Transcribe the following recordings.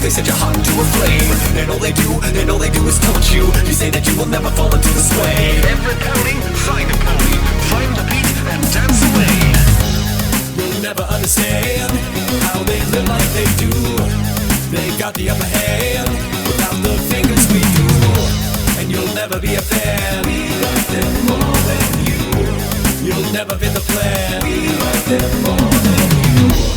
they set your heart into a flame. And all they do is taunt you. You say that you will never fall into the sway. Every pony, find a pony, find the beat and dance away. You'll never understand how they live like they do. They got the upper hand without the fingers we do. And you'll never be a fan. We like them more than you. You'll never be the plan. We like them more than you.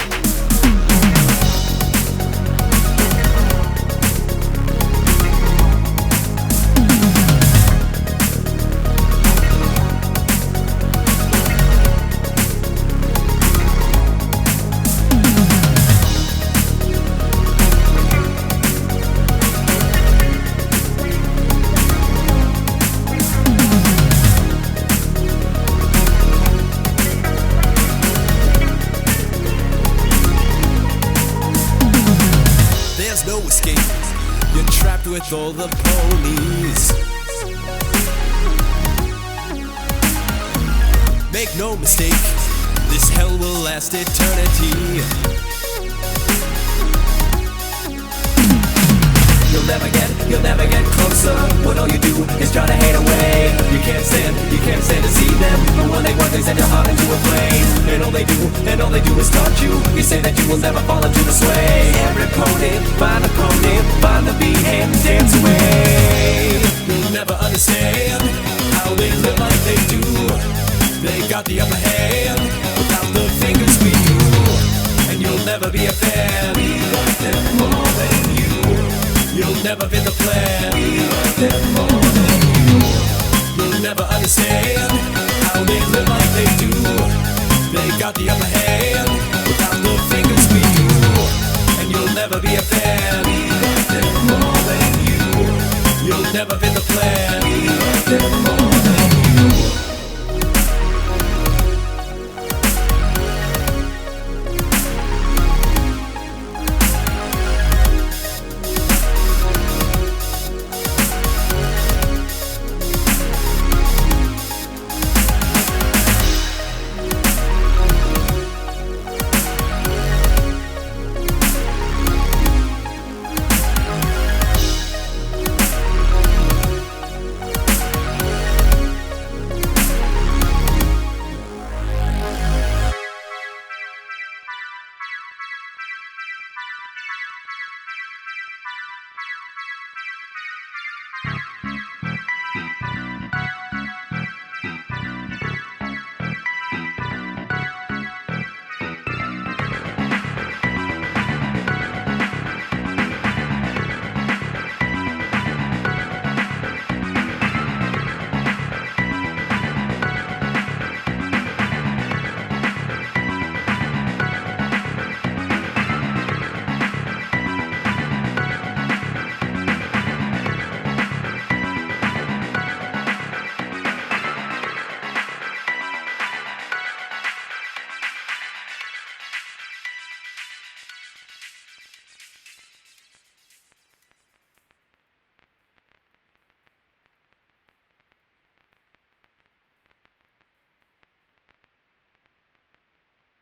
No escape, you're trapped with all the ponies. Make no mistake, this hell will last eternity. You'll never get closer when all you do is try to hate away. You can't stand to see them. But when they set your heart into a flame. And all they do is taunt you. You say that you will never fall into the sway. Every pony, find the beat and dance away. You'll never understand how they live like they do. They got the upper hand without the fingers we do. And you'll never be a fan. We like them more than you. You'll never be the plan. We like them more than you. You'll never understand how they live like they do. They got the upper hand without the fingers we do. And you'll never be a fan. We like them more than you. You'll never be the plan.